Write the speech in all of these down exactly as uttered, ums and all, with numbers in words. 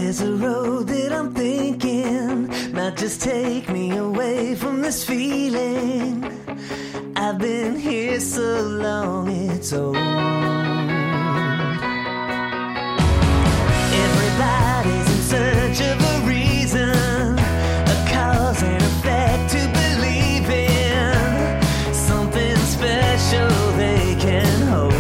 There's a road that I'm thinking might just take me away from this feeling. I've been here so long, it's old. Everybody's in search of a reason, a cause and effect to believe in, something special they can hold.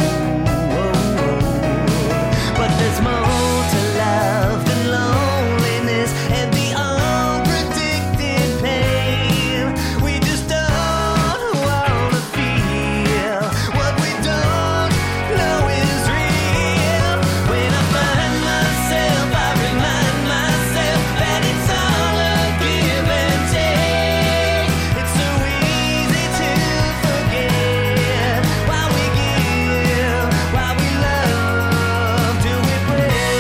But there's more to love than loneliness and the unpredicted pain. We just don't want to feel what we don't know is real. When I find myself, I remind myself that it's all a give and take. It's so easy to forget. While we give, while we love, do we break?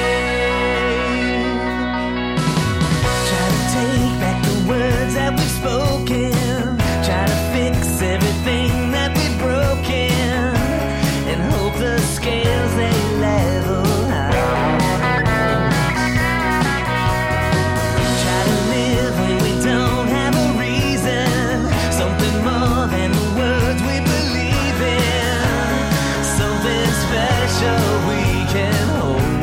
Try to take back the words that we've spoken. Try to fix everything that we've broken, and hope the scales they level out. Try to live when we don't have a reason, something more than the words we believe in, something special we can hold.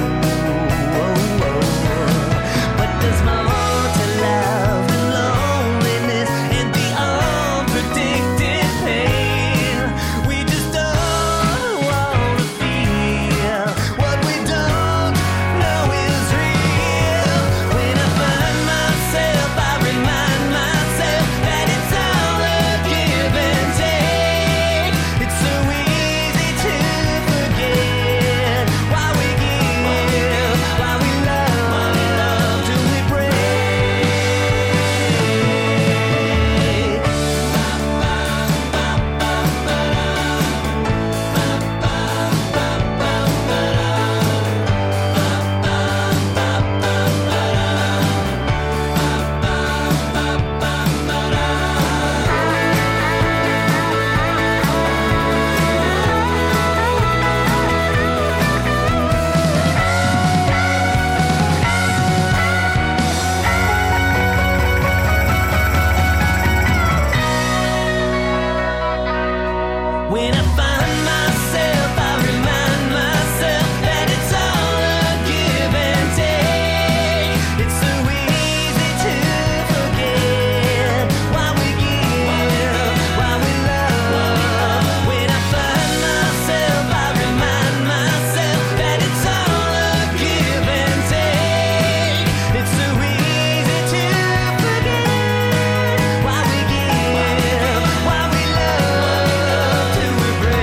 But there's more to love than loneliness and the unpredicted pain. We just don't want to feel what we don't know is real. When I find myself, I remind myself that it's all a give and take. It's so easy to forget. Why we give, why we love, do we break? When I find myself, I remind myself that it's all a give and take. It's so easy to forget. Why we give, why we love. When I find myself, I remind myself that it's all a give and take. It's so easy to forget. Why we give, why we love, do we break?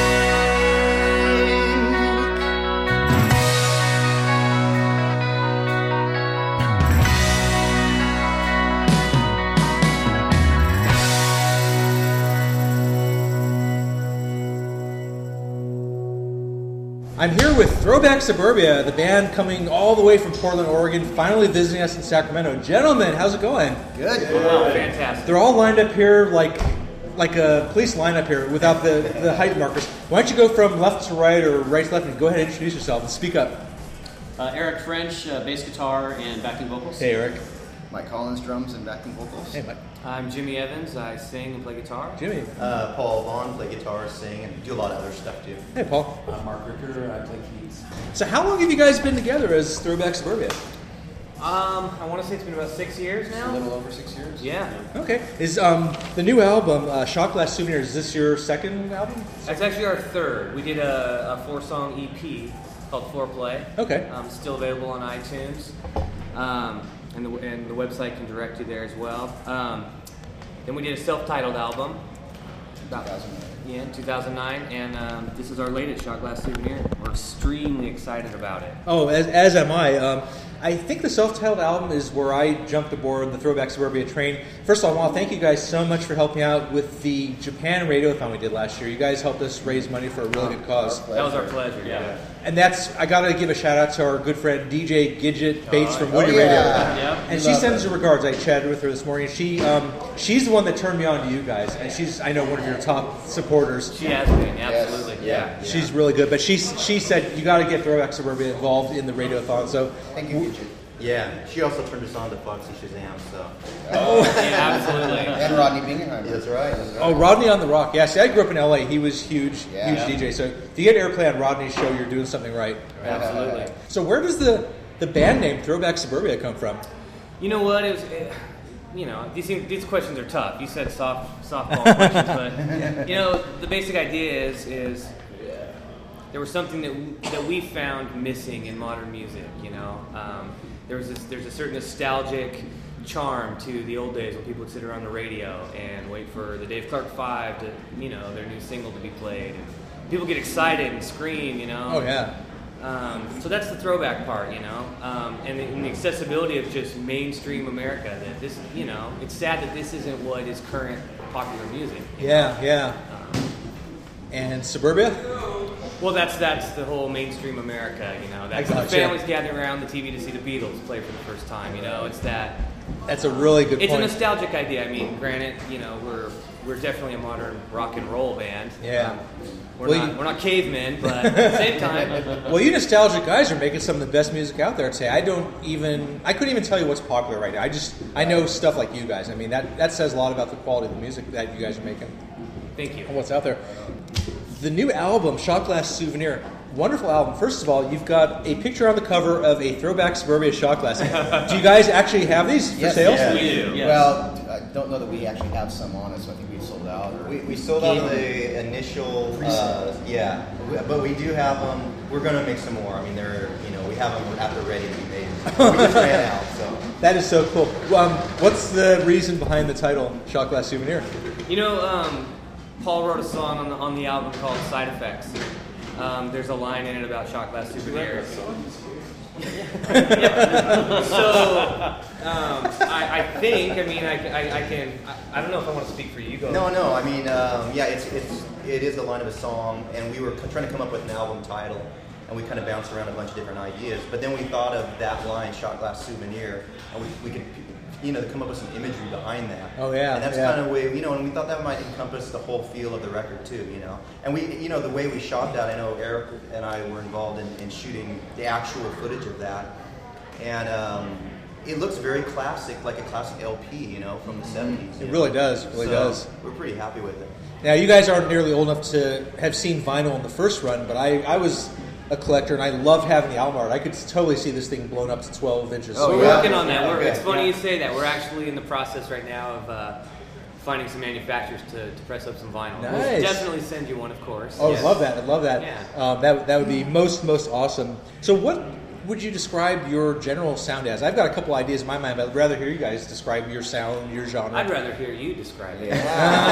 I'm here with Throwback Suburbia, the band coming all the way from Portland, Oregon, finally visiting us in Sacramento. Gentlemen, how's it going? Good. Wow, fantastic. They're all lined up here like like a police lineup here without the, the height markers. Why don't you go from left to right or right to left and go ahead and introduce yourself and speak up. Uh, Eric French, uh, bass guitar and backing vocals. Hey, Eric. Mike Collins, drums and backing vocals. Hey, Mike. I'm Jimmy Evans. I sing and play guitar. Jimmy. Uh, Paul Vaughn, play guitar, sing, and do a lot of other stuff too. Hey, Paul. I'm Mark Ricker. I play keys. So how long have you guys been together as Throwback Suburbia? Um, I want to say it's been about six years A now. little over six years. Yeah. Okay. Is um the new album, uh, Shot Glass Souvenirs, is this your second album? That's actually our third. We did a, a four-song E P called Foreplay. Okay. Um, still available on iTunes. Um, and, the, and the website can direct you there as well. Um, then we did a self-titled album. About, two thousand nine. Yeah, in two thousand nine. And um, this is our latest, Shot Glass Souvenir. We're extremely excited about it. Oh, as, as am I. Um, I think the self-titled album is where I jumped aboard the Throwback Suburbia train. First of all, I want to thank you guys so much for helping out with the Japan Radiothon we did last year. You guys helped us raise money for a really good cause. That was our pleasure, yeah. And that's, I got to give a shout out to our good friend D J Gidget Bates from Oh, Woody yeah. Radio. Yep. And We she love sends her. her regards. I chatted with her this morning. She, um, she's the one that turned me on to you guys, and she's, I know, one of your top supporters. She has been, absolutely. Yeah. She's really good, but she she said you got to get Throwback Suburbia involved in the Radiothon. So Thank you, Gidget. Yeah, she also turned us on to Foxy Shazam, so. Yeah, absolutely. And Rodney Bingenheimer. That's right. That's right. oh, Rodney on the Rock. Yeah, see, I grew up in L A. He was huge, Yeah. huge D J. So if you get airplay on Rodney's show, you're doing something right. Absolutely. So where does the the band name Throwback Suburbia come from? You know what? It was, it, you know, these things- these questions are tough. You said soft softball questions, but you know, the basic idea is is there was something that we, that we found missing in modern music. You know, um, there was this, there's a certain nostalgic charm to the old days when people would sit around the radio and wait for the Dave Clark Five to, you know, their new single to be played, and people get excited and scream. You know. Oh yeah. Um, so that's the throwback part, you know, um, and, the, and the accessibility of just mainstream America. That this, you know, it's sad that this isn't what is current popular music. you Yeah, yeah. know. Um, And Suburbia? well, that's that's the whole mainstream America, you know. That's I the gotcha. families gathering around the T V to see the Beatles play for the first time. You know, it's that. That's a really good It's point. a nostalgic idea. I mean, granted, you know, we're we're definitely a modern rock and roll band. Yeah. Um, we're Well, not you- we're not cavemen, but at the same time. Well, you nostalgic guys are making some of the best music out there today. I don't even, I couldn't even tell you what's popular right now. I just, I know stuff like you guys. I mean, that, that says a lot about the quality of the music that you guys are making Thank you. and what's out there. The new album, Shot Glass Souvenir, wonderful album. First of all, you've got a picture on the cover of a Throwback Suburbia shot glass. Do you guys actually have these for Yes, sale? yeah. We do, yes. Well, I don't know that we actually have some on us. So I think we've sold out. Or We, we sold out the initial, uh, yeah, we- but we do have them. We're gonna make some more. I mean, they're, you know, we have them at the ready to be made. We just ran out, so. That is so cool. Um, what's the reason behind the title, Shot Glass Souvenir? You know, um, Paul wrote a song on the on the album called Side Effects. Um, there's a line in it about shot glass souvenirs. Yeah. So um, I, I think, I mean, I, I, I can, I, I don't know if I want to speak for you. Go. No, no. I mean, um, yeah, it's it's it is the line of a song, and we were c- trying to come up with an album title, and we kind of bounced around a bunch of different ideas. But then we thought of that line, "Shot Glass Souvenir," and we, we could, you know, come up with some imagery behind that. Oh, yeah, And that's yeah. kind of way, you know, and we thought that might encompass the whole feel of the record too, you know. And we, you know, the way we shot that, I know Eric and I were involved in, in shooting the actual footage of that, and um, it looks very classic, like a classic L P, you know, from the seventies. It really does, it really So, does. We're pretty happy with it. Now, you guys aren't nearly old enough to have seen vinyl in the first run, but I, I was a collector, and I love having the album art. I could totally see this thing blown up to twelve inches. Oh, We're yeah. working on that. Yeah, We're, okay. it's funny Yeah. you say that. We're actually in the process right now of uh, finding some manufacturers to, to press up some vinyl. Nice. We'll definitely send you one, of course. Oh, I Yes. love that. I love that. Yeah. Um, that that would be most most awesome. So, what would you describe your general sound as? I've got a couple ideas in my mind, but I'd rather hear you guys describe your sound, your genre. I'd rather hear you describe it.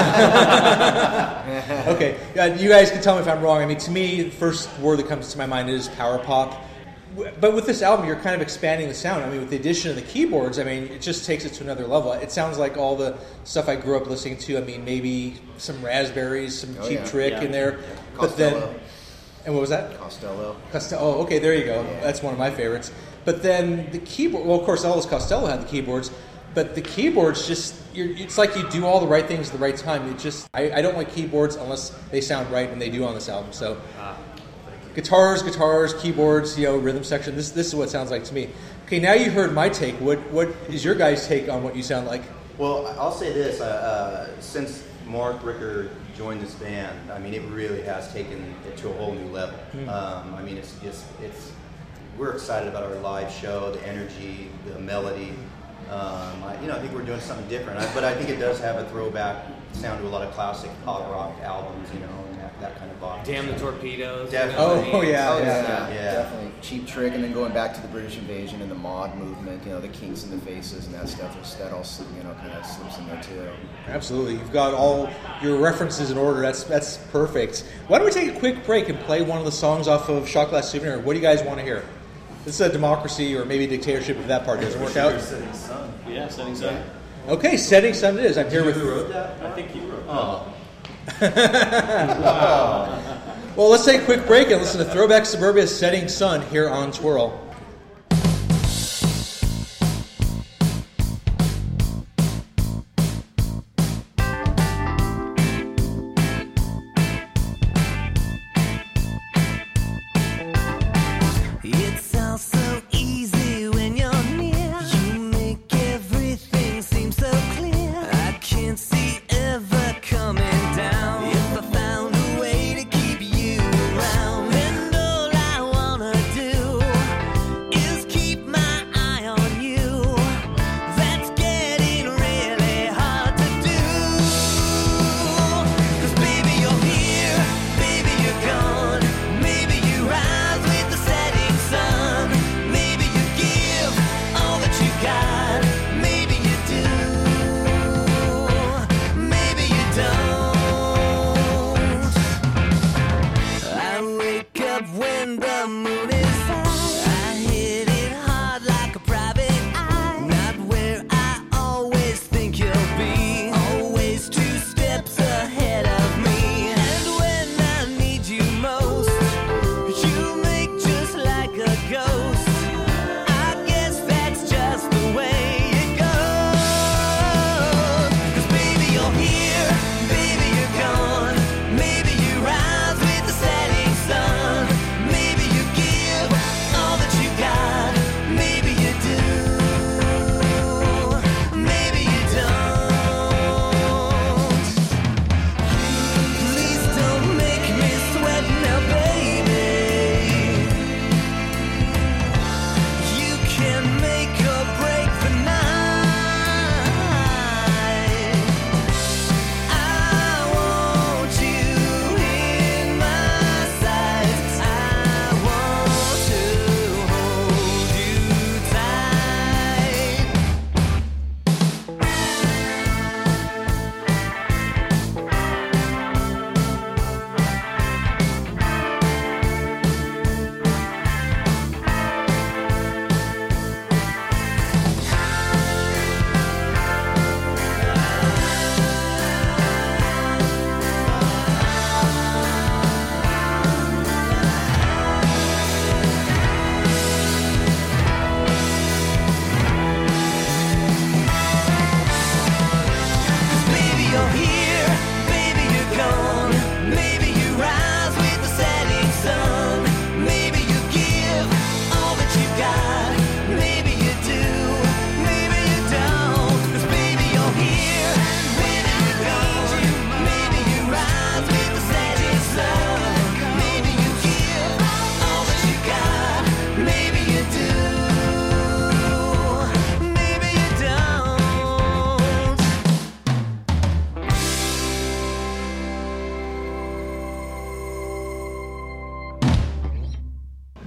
Okay, uh, you guys can tell me if I'm wrong. I mean, to me, the first word that comes to my mind is power pop. W- But with this album, you're kind of expanding the sound. I mean, with the addition of the keyboards, I mean, it just takes it to another level. It sounds like all the stuff I grew up listening to. I mean, maybe some Raspberries, some Oh, Cheap yeah. Trick Yeah. in there. But then, Costello. and what was that? Costello. Costello. Oh, okay, there you go. Yeah. That's one of my favorites. But then the keyboard. Well, of course, Elvis Costello had the keyboards, but the keyboards just. You're, it's like you do all the right things at the right time. It just. I, I don't like keyboards unless they sound right, and they do on this album. So, Ah. guitars, guitars, keyboards, you know, rhythm section. This this is what it sounds like to me. Okay, now you heard my take. What what is your guys' take on what you sound like? Well, I'll say this: uh, uh, since Mark Ricker joined this band, I mean, it really has taken it to a whole new level. Um, I mean, it's just it's we're excited about our live show, the energy, the melody. Um, I, you know, I think we're doing something different, I, but I think it does have a throwback sound to a lot of classic pop rock albums, you know, and that, that kind of vibe. Damn the torpedoes. Definitely. you know what I Oh, mean? yeah, Oh, yeah. yeah, yeah. definitely. Cheap Trick, and then going back to the British invasion and the mod movement, you know, the Kinks and the Faces and that stuff, which that all, you know, kind of slips in there too. Absolutely, you've got all your references in order. That's that's perfect. Why don't we take a quick break and play one of the songs off of Shot Glass Souvenir? What do you guys want to hear? This is a democracy or maybe dictatorship if that part doesn't work out. Yeah, setting sun. Okay, Setting Sun it is. I'm here with. wrote that? I think you wrote. Oh. Well, let's take a quick break and listen to Throwback Suburbia's Setting Sun here on Twirl.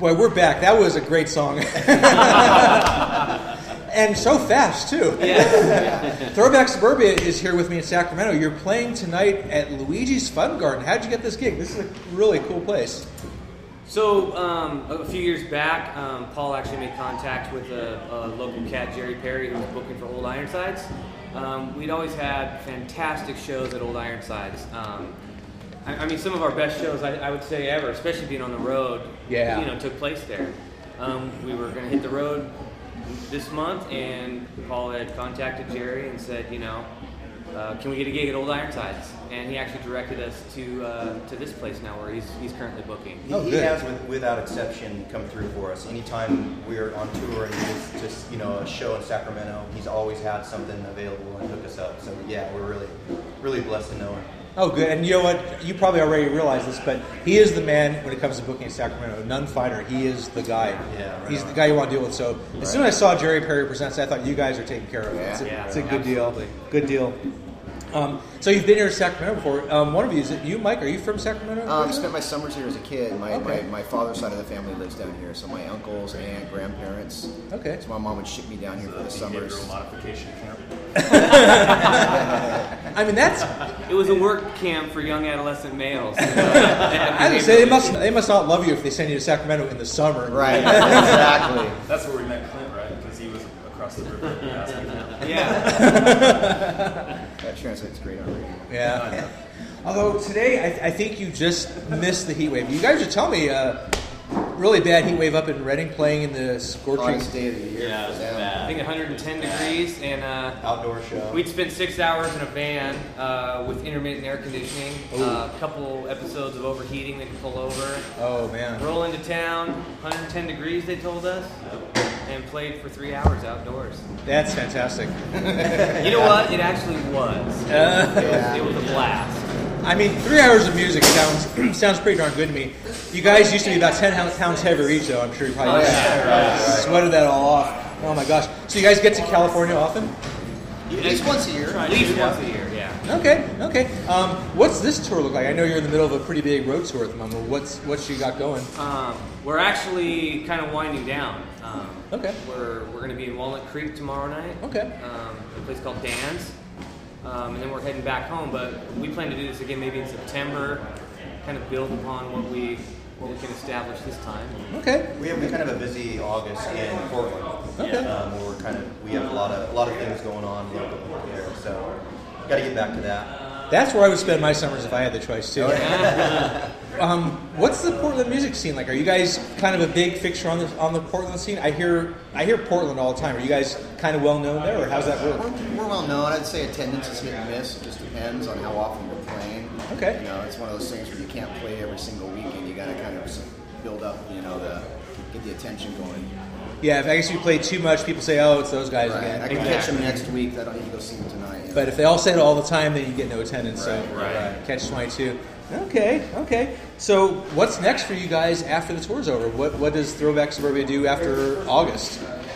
Boy, we're back. That was a great song. And so fast, too. Yeah. Throwback Suburbia is here with me in Sacramento. You're playing tonight at Luigi's Fun Garden. How'd you get this gig? This is a really cool place. So um, a few years back, um, Paul actually made contact with a, a local cat, Jerry Perry, who was booking for Old Ironsides. Um, we'd always had fantastic shows at Old Ironsides. Um, I, I mean, some of our best shows, I, I would say, ever, especially being on the road, Yeah. you know, took place there. Um, we were going to hit the road this month, and Paul had contacted Jerry and said, you know, uh, can we get a gig at Old Ironsides? And he actually directed us to uh, to this place now, where he's he's currently booking. He, Oh, he good. has, with, without exception, come through for us. Anytime we're on tour and it's just, you know, a show in Sacramento, he's always had something available and hook us up. So yeah, we're really, really blessed to know him. Oh, good. And you know what? You probably already realize this, but he is the man when it comes to booking in Sacramento. None finer. He is the guy. Yeah, right He's on. the guy you want to deal with. So as soon as I saw Jerry Perry Presents, I thought you guys are taken care of. Yeah. It's a, Yeah, it's a good absolutely. deal. Good deal. Um, so you've been here in Sacramento before. Um, one of you, is it you, Mike? Are you from Sacramento? Um, I spent my summers here as a kid. My, Okay. my, my father's side of the family lives down here, so my uncles, aunt, grandparents. Okay. So my mom would ship me down here for the summers. Behavioral modification camp. I mean, that's. It was a work camp for young adolescent males. I would say they must. They must not love you if they send you to Sacramento in the summer. Right, exactly. That's where we met Clint, right? Because he was across the river. He asked me that. Yeah. That translates great on radio. Yeah. Although today, I, I think you just missed the heat wave. You guys are telling me uh, really bad heat wave up in Reading, playing in the scorching. Hottest day of the year. Yeah, it was for them. I bad. think one hundred ten degrees, and uh, Outdoor show. we'd spent six hours in a van uh, with intermittent air conditioning, uh, a couple episodes of overheating that could pull over. Oh man. Roll into town, one hundred ten degrees, they told us, and played for three hours outdoors. That's fantastic. You know what? It actually was. Uh, It was, it was a blast. I mean, three hours of music sounds sounds pretty darn good to me. You guys used to be about ten pounds heavier each, though. I'm sure you probably Oh, yeah. Right, right. sweated that all off. Oh my gosh! So you guys get to California often? At least once a year. At least once a year, yeah. Okay, okay. Um, what's this tour look like? I know you're in the middle of a pretty big road tour at the moment. What's what you got going? Um, we're actually kind of winding down. Um, Okay. We're we're going to be in Walnut Creek tomorrow night. Okay. Um, a place called Dan's. Um, and then we're heading back home, but we plan to do this again maybe in September, kind of build upon what we what we can establish this time. Okay. We have we kind of a busy August in Portland. Okay. Um, where we're kind of we have a lot of a lot of things going on locally there, so got to get back to that. That's where I would spend my summers if I had the choice too. um, what's the Portland music scene like? Are you guys kind of a big fixture on the on the Portland scene? I hear I hear Portland all the time. Are you guys kind of well known there, or how's that We're, work? we're well known. I'd say attendance is hit and miss. It just depends on how often we're playing. Okay. You know, it's one of those things where you can't play every single weekend. You got to kind of build up, you know, the get the attention going. Yeah, if I guess you play too much, people say, "Oh, it's those guys Right. again." I can catch them next week. I don't need to go see them tonight. you know. But if they all say it all the time, then you get no attendance. So Right, right. catch twenty-two. Okay, okay. So what's next for you guys after the tour's over? What what does Throwback Suburbia do after August?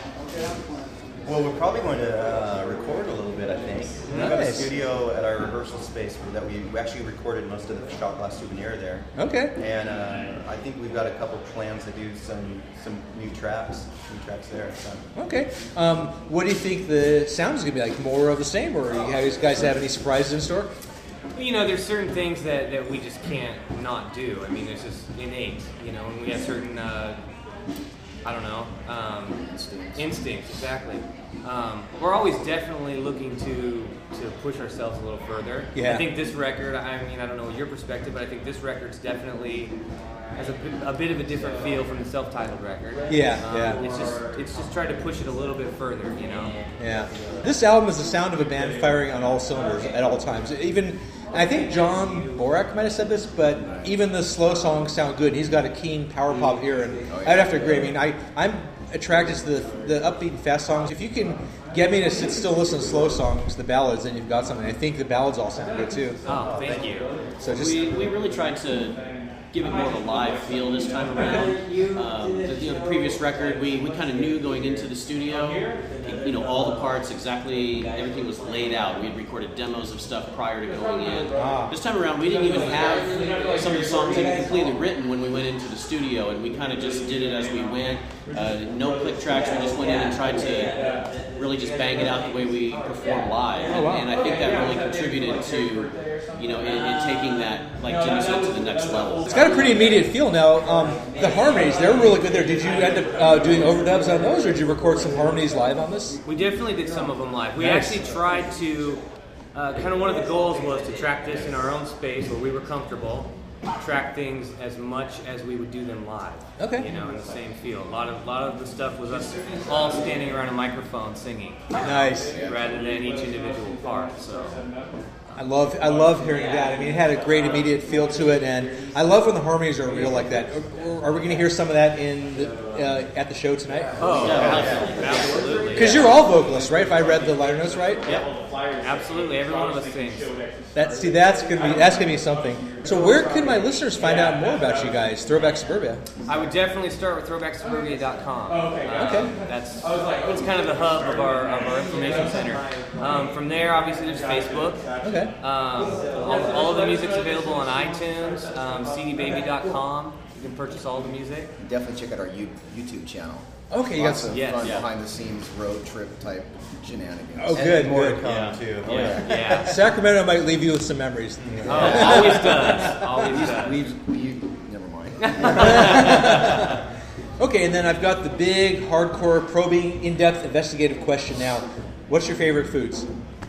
Well, we're probably going to uh, record a little bit, I think. We have a Nice. studio at our rehearsal space that we we actually recorded most of the Shot Glass Souvenir there. Okay. And uh, I think we've got a couple plans to do some some new tracks, new tracks there. So. Okay. Um, what do you think the sound is going to be like? More of the same, or you guys guys have any surprises in store? You know, there's certain things that, that we just can't not do. I mean, it's just innate, you know, and we have certain, uh, I don't know, um, Instincts. instincts, exactly. Um, we're always definitely looking to to push ourselves a little further. Yeah. I think this record, I mean, I don't know your perspective, but I think this record's definitely has a bit, a bit of a different feel from the self-titled record. Yeah, Um, yeah. It's just it's just trying to push it a little bit further, you know. Yeah. This album is the sound of a band firing on all cylinders at all times. Even, I think John Borak might have said this, but even the slow songs sound good. He's got a keen power pop ear, and I'd have to agree. I mean, I, I'm attracted to the, the upbeat and fast songs. If you can get me to sit still and listen to slow songs, the ballads, then you've got something. I think the ballads all sound good too. Oh, thank you. So just we, we really tried to give it more of a live feel this time around. Um, the, you know, the previous record, we, we kind of knew going into the studio, you know, all the parts, exactly, everything was laid out. We had recorded demos of stuff prior to going in. This time around, we didn't even have some of the songs even completely written when we went into the studio, and we kind of just did it as we went. Uh, no click tracks, we just went in and tried to really just bang it out the way we perform live. And, and I think that really contributed to, you know, in, in taking that, like Jimmy said, to the next level. It's got a pretty immediate feel now. Um, the harmonies, they're really good there. Did you end up uh, doing overdubs on those, or did you record some harmonies live on this? We definitely did some of them live. We Nice. actually tried to, uh, kind of one of the goals was to track this in our own space where we were comfortable, track things as much as we would do them live. Okay. You know, in the same feel. A lot of, a lot of the stuff was us all standing around a microphone singing, Nice. rather than each individual part. So. I love I love hearing that. I mean, it had a great immediate feel to it, and I love when the harmonies are real like that. Are, are we going to hear some of that in the, uh, at the show tonight? Oh, yeah, absolutely. Because you're all vocalists, right? If I read the liner notes right. Yep. Absolutely. Every one of us sings. That see, that's gonna be that's gonna be something. So where can my listeners find out more about you guys? Throwback Suburbia. I would definitely start with throwback suburbia dot com. Uh, Okay. That's it's kind of the hub of our of our information center. Um, from there, obviously, there's Facebook. Okay. Um, all, all of the music's available on iTunes, um, c d baby dot com. You can purchase all the music. Definitely check out our U- YouTube channel. Okay, you got Lots some. of yes, fun yeah. behind the scenes road trip type shenanigans. Oh, good, More good. to come Yeah. too. Oh, yeah. yeah. Sacramento might leave you with some memories. Oh, always does. Always does. We've, we, never mind. Okay, and then I've got the big, hardcore, probing, in-depth, investigative question now. What's your favorite foods?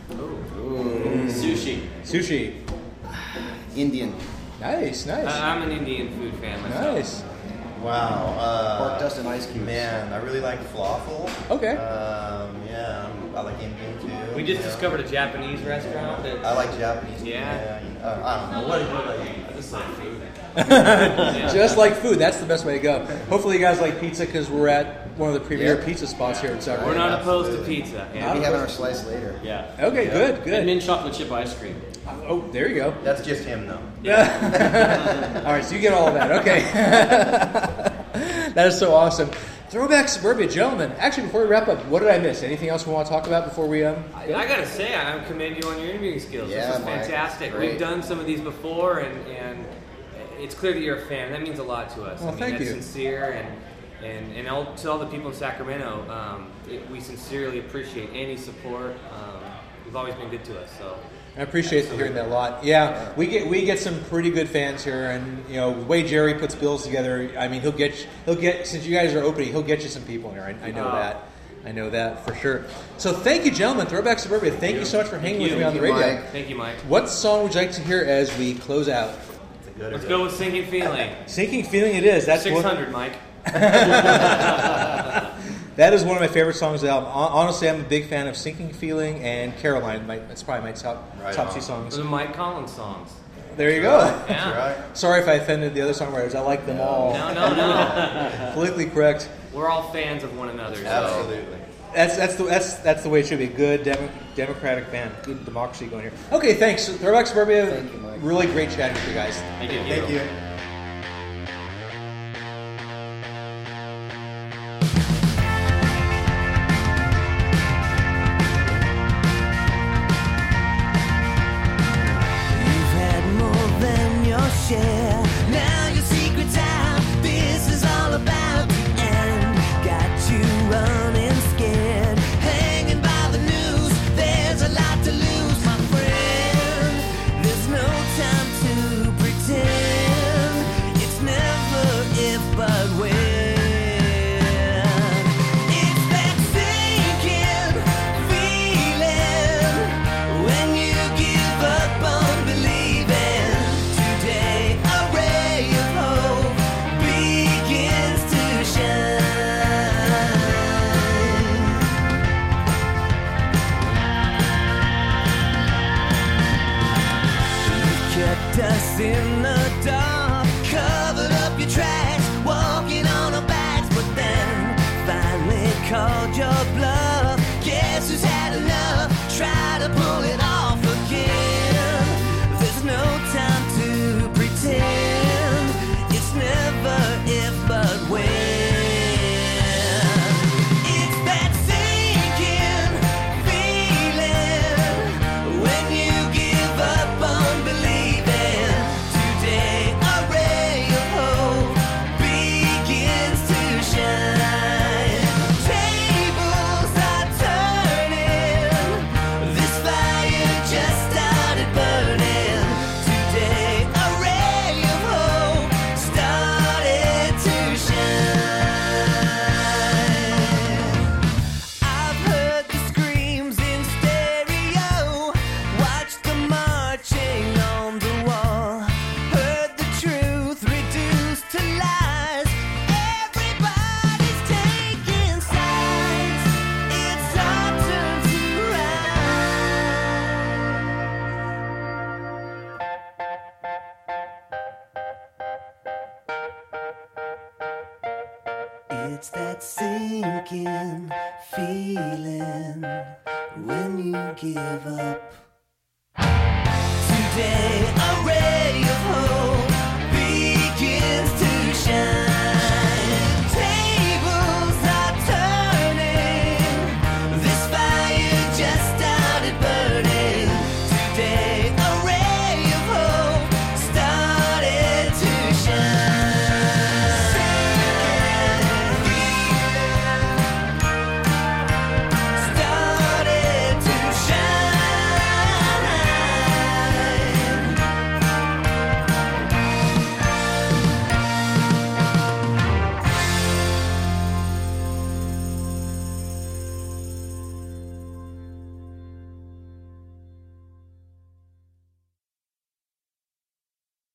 Sushi. Sushi. Indian. Nice, nice, Uh, I'm an Indian food fan myself. nice. Wow. Uh, Pork dust and ice cubes. Man, I really like falafel. Okay. Um, yeah, I'm- I like Indian too. We just you know. discovered a Japanese restaurant that I like Japanese. Yeah. yeah you know, uh, I don't know. What, what about you? I just like food. Just like food, that's the best way to go. Hopefully you guys like pizza because we're at one of the premier Yeah. pizza spots here in We're Sacramento. not opposed to Absolutely. pizza. We'll Yeah. be having our slice later. Yeah. Okay, good, And good. mint chocolate chip ice cream. Oh, there you go. That's just him though. All right, so you get all of that. Okay. That is so awesome. Throwback Suburbia, gentlemen. Actually, before we wrap up, what did I miss? Anything else we want to talk about before we um? I, I gotta say, I commend you on your interviewing skills. Yeah, this is Mike. fantastic. Great. We've done some of these before, and, and it's clear that you're a fan. That means a lot to us. Well, I mean, thank that's you. sincere, and and and all, to all the people in Sacramento, um, it, we sincerely appreciate any support. Um, you've always been good to us. So I appreciate hearing that a lot. Yeah, we get we get some pretty good fans here, and you know the way Jerry puts bills together. I mean, he'll get he'll get since you guys are opening, he'll get you some people here. I, I know Oh. that. I know that for sure. So thank you, gentlemen. Throwback Suburbia. Thank you so much for hanging Thank with you. me on the Thank you, radio. Mike. thank you, Mike. What song would you like to hear as we close out? It's a good Let's or go with Sinking Feeling. Sinking Feeling it is. That's six one, hundred, Mike. that is one of my favorite songs of the album. Hon- Honestly, I'm a big fan of Sinking Feeling and Caroline. My, that's probably my top Right top on. two songs. Those are Mike Collins songs. There you go. That's Yeah. right. Sorry if I offended the other songwriters. I like them all. No, no, no. Politically correct. We're all fans of one another. So. Absolutely. That's that's the that's that's the way it should be. Good demo, democratic band, good democracy going here. Okay, thanks. Throwback Suburbia. Thank you, Mike. Really great chatting with you guys. Thank you. Thank you. You've had more than your share. Now your secret's out. This is all about to end. Got you running scared, hanging by the noose. There's a lot to lose, my friend. There's no time to pretend. It's never if but when. It's that sinking feeling when you give up on believing. Today a ray of hope begins to shine. You kept us in the dark, covered up your tracks, walking on our backs, but then finally called your bluff. Guess who's had enough? Try to pull it off again. There's no time to pretend. sinking feeling when you give up. Today, a ray of hope